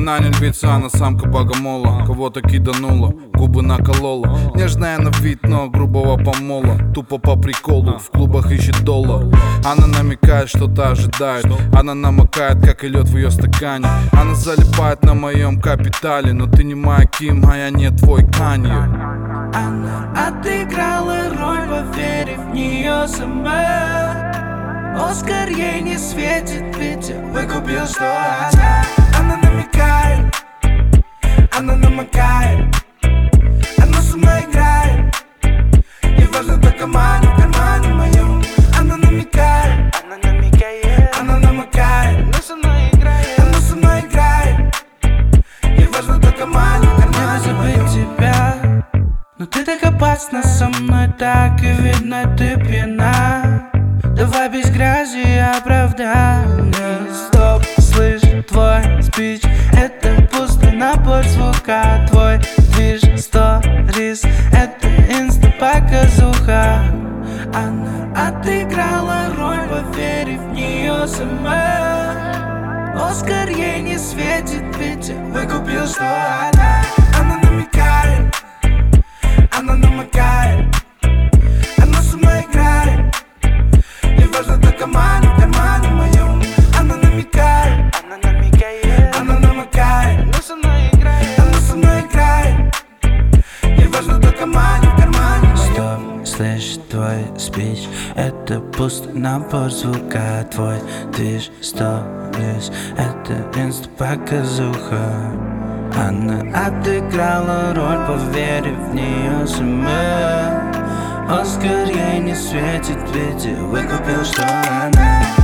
Она не львица, она самка богомола. Кого-то киданула, губы наколола. Нежная на вид, но грубого помола. Тупо по приколу, в клубах ищет доллар. Она намекает, что-то ожидает. Она намокает, как и лед в ее стакане. Она залипает на моем капитале. Но ты не моя Ким, а я не твой Канье. Она отыграла роль, поверив в нее сама. Оскар ей не светит, ведь я выкупил, что она намекает, она намокает, она со мной играет. Не важно, только кармане, в кармане моем. Она намекает, она намокает, она со мной играет. Не важно, только кармане, в кармане забыть тебя. Но ты так опасна со мной, так и видно, ты пьяна. Давай без грязи и оправдания. Стоп, слышь, твой спич — это пустой набор звука. Твой движ, сторис — это инста-показуха. Она отыграла роль, поверив в нее сама. Оскар ей не светит, ведь я выкупил, что она намекает, она намокает, она со мной играет. Не важно, только кармане, в кармане моем. Она намекает, она намокает, она со мной играет. Не важно, только кармане, в кармане моем. Стоп, слышь, твой спич — это пустой набор звука. Твой движ, сторис — это инста-показуха. Она отыграла роль, поверив в нее сама. Оскар ей не светит, ведь я выкупил, что она